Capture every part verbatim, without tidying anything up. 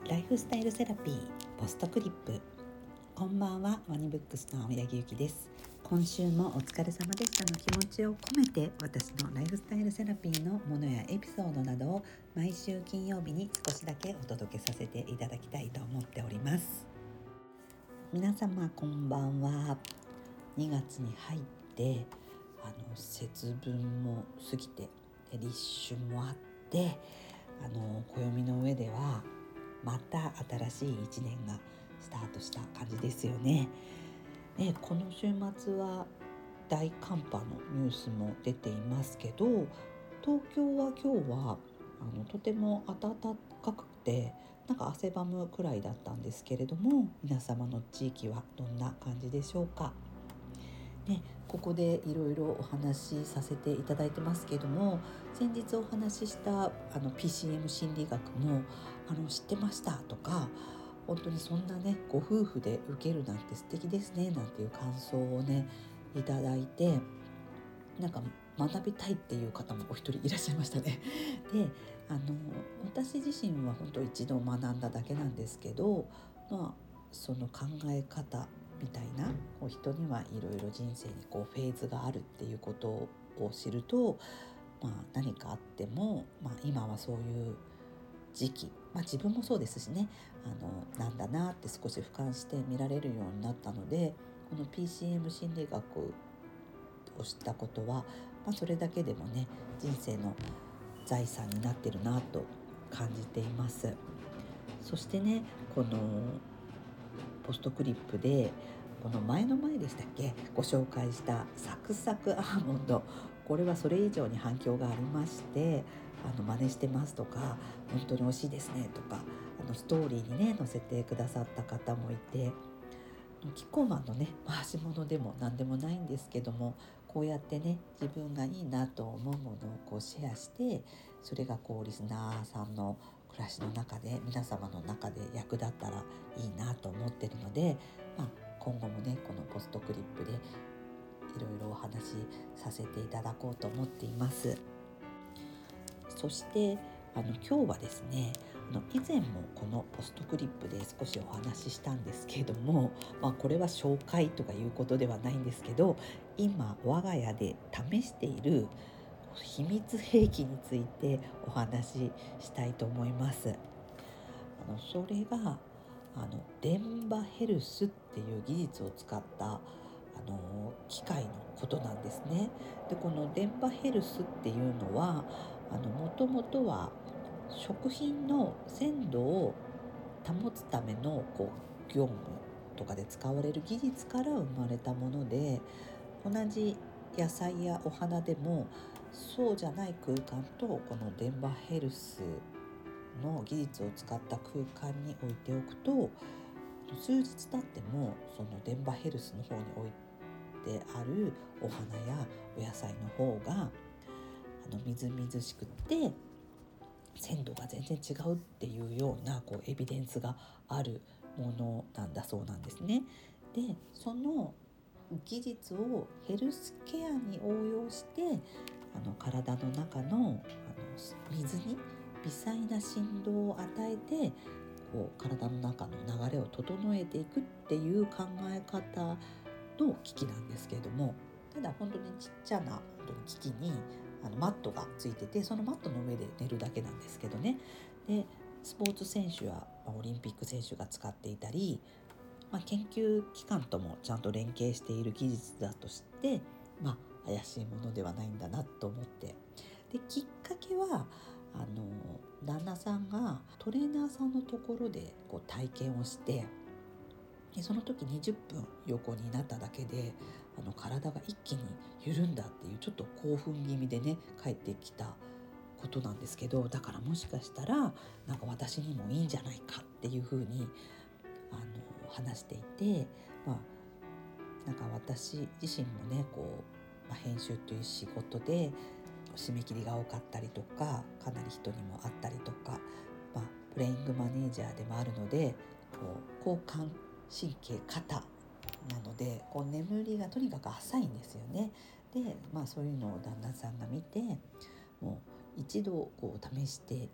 ライフスタイルセラピーポストクリップ。こんばんは、ワニブックスの青柳ゆきです。今週もお疲れ様でしたの気持ちを込めて、私のライフスタイルセラピーのものやエピソードなどを毎週金曜日に少しだけお届けさせていただきたいと思っております。皆様こんばんは。にがつに入ってあの節分も過ぎて立春もあって、あの暦の上ではまた新しいいちねんがスタートした感じですよね。ね、この週末は大寒波のニュースも出ていますけど、東京は今日はあのとても暖かくて、なんか汗ばむくらいだったんですけれども、皆様の地域はどんな感じでしょうか。ね、ここでいろいろお話しさせていただいてますけども、先日お話ししたあの ピーシーエム 心理学もあの知ってましたとか、本当にそんなねご夫婦で受けるなんて素敵ですねなんていう感想をねいただいて、なんか学びたいっていう方もお一人いらっしゃいましたね。で、あの私自身は本当一度学んだだけなんですけど、まあその考え方みたいな、こう人にはいろいろ人生にこうフェーズがあるっていうことを知ると、まあ、何かあっても、まあ、今はそういう時期、まあ、自分もそうですしね、あのなんだなって少し俯瞰して見られるようになったので、この ピーシーエム 心理学を知ったことは、まあ、それだけでもね人生の財産になってるなと感じています。そしてね、このポストクリップでこの前の前でしたっけ、ご紹介したサクサクアーモンド、これはそれ以上に反響がありまして、あの真似してますとか、本当に美味しいですねとか、あのストーリーにね載せてくださった方もいて、キッコーマンのね回し物でも何でもないんですけども、こうやってね自分がいいなと思うものをこうシェアして、それがこうリスナーさんの暮らしの中で、皆様の中で役立ったらいいなと思ってるので、まあ、今後もねこのポストクリップでいろいろお話しさせていただこうと思っています。そしてあの今日はですね、あの以前もこのポストクリップで少しお話ししたんですけれども、まあ、これは紹介とかいうことではないんですけど、今我が家で試している秘密兵器についてお話ししたいと思います。あのそれがあの電波ヘルスっていう技術を使ったあの機械のことなんですね。で、この電波ヘルスっていうのは、あのもともとは食品の鮮度を保つためのこう業務とかで使われる技術から生まれたもので、同じ野菜やお花でもそうじゃない空間とこの電波ヘルスの技術を使った空間に置いておくと、数日経ってもその電波ヘルスの方に置いてあるお花やお野菜の方があのみずみずしくって鮮度が全然違うっていうようなこうエビデンスがあるものなんだそうなんですね。で、その技術をヘルスケアに応用して、あの体の中の、あの水に微細な振動を与えて、こう体の中の流れを整えていくっていう考え方の機器なんですけれども、ただ本当にちっちゃな本当に機器にあのマットがついてて、そのマットの上で寝るだけなんですけどね。で、スポーツ選手やオリンピック選手が使っていたり、まあ、研究機関ともちゃんと連携している技術だとして、まあ、怪しいものではないんだなと思って、できっかけはあの旦那さんがトレーナーさんのところでこう体験をして、でその時にじゅっぷん横になっただけであの体が一気に緩んだっていう、ちょっと興奮気味でね帰ってきたことなんですけど、だからもしかしたらなんか私にもいいんじゃないかっていうふうにあの話していて、まあなんか私自身もねこう、まあ、編集という仕事で締め切りが多かったりとか、かなり人にも会ったりとか、まあ、プレイングマネージャーでもあるので、こう交感神経過多なので、こう眠りがとにかく浅いんですよね。で、まあそういうのを旦那さんが見て、もう一度こう試して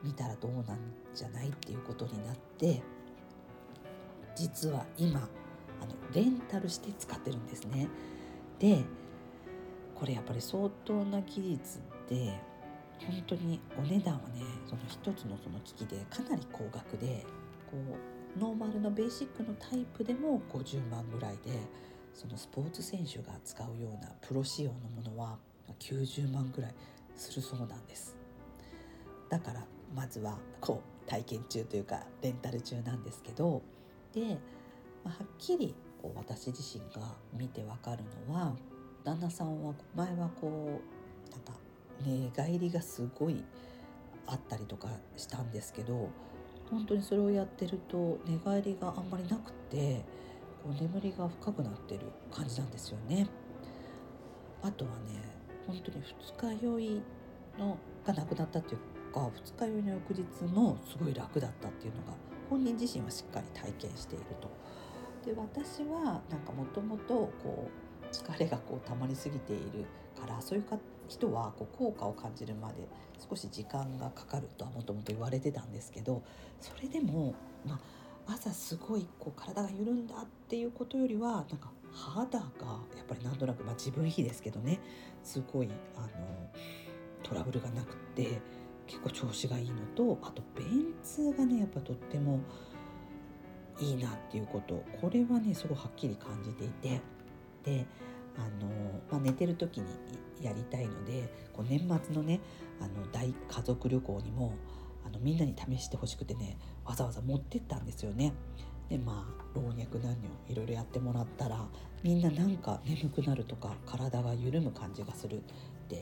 見たらどうなんじゃないっていうことになって、実は今あのレンタルして使ってるんですね。でこれやっぱり相当な技術で、本当にお値段はね、その一つのその機器でかなり高額で、こうノーマルのベーシックのタイプでもごじゅうまんぐらいで、そのスポーツ選手が使うようなプロ仕様のものはきゅうじゅうまんぐらいするそうなんです。だからまずはこう体験中というかレンタル中なんですけど、で、まあはっきりこう私自身が見てわかるのは、旦那さんは前はこうなんか寝返りがすごいあったりとかしたんですけど、本当にそれをやってると寝返りがあんまりなくて、こう眠りが深くなってる感じなんですよね。あとはね、本当に二日酔いのがなくなったっていうか、二日酔いの翌日もすごい楽だったっていうのが本人自身はしっかり体験していると。で私はなんかもともとこう疲れがこう溜まりすぎているから、そういうか人はこう効果を感じるまで少し時間がかかるとはもともと言われてたんですけど、それでも、まあ、朝すごいこう体が緩んだっていうことよりは、なんか肌がやっぱりなんとなく、まあ、自分比ですけどね、すごいあのトラブルがなくて結構調子がいいのと、あと便通がねやっぱとってもいいなっていうこと、これはねすごいはっきり感じていて、であの、まあ、寝てる時にやりたいので、こう年末のねあの大家族旅行にもあのみんなに試してほしくてね、わざわざ持ってったんですよね。でまあ老若男女いろいろやってもらったら、みんななんか眠くなるとか体が緩む感じがするって、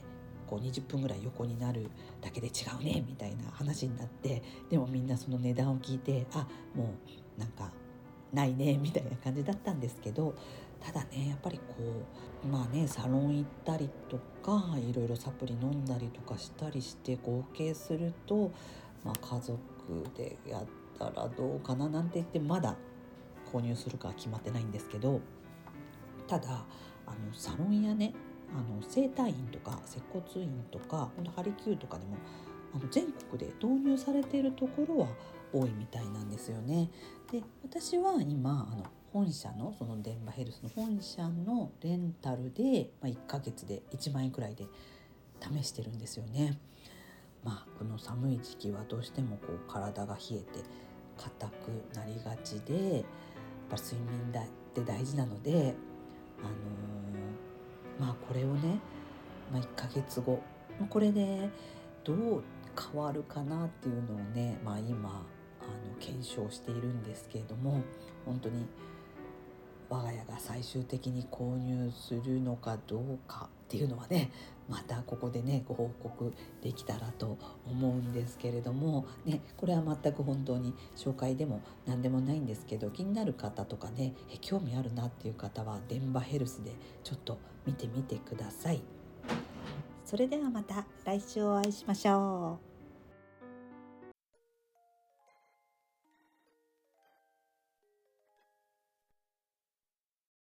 こうにじゅっぷんぐらい横になるだけで違うねみたいな話になって、でもみんなその値段を聞いて、あもうなんかないねみたいな感じだったんですけど、ただねやっぱりこうまあねサロン行ったりとかいろいろサプリ飲んだりとかしたりして合計すると、まあ、家族でやったらどうかななんて言ってまだ購入するかは決まってないんですけど、ただあのサロンやね、あの整体院とか接骨院とかハリキューとかでもあの全国で導入されているところは多いみたいなんですよね。で私は今あの本社のそのデンバヘルスの本社のレンタルで、まあ、いっかげつでいちまん円くらいで試してるんですよね。まあこの寒い時期はどうしてもこう体が冷えて硬くなりがちで、やっぱ睡眠だって大事なので、あのー、まあこれをね、まあ、いっかげつごこれでどう変わるかなっていうのをね、まあ、今あの検証しているんですけれども、本当に我が家が最終的に購入するのかどうかっていうのはね、またここでねご報告できたらと思うんですけれどもね、これは全く本当に紹介でも何でもないんですけど、気になる方とかねえ興味あるなっていう方はデンバヘルスでちょっと見てみてください。それではまた来週お会いしましょう。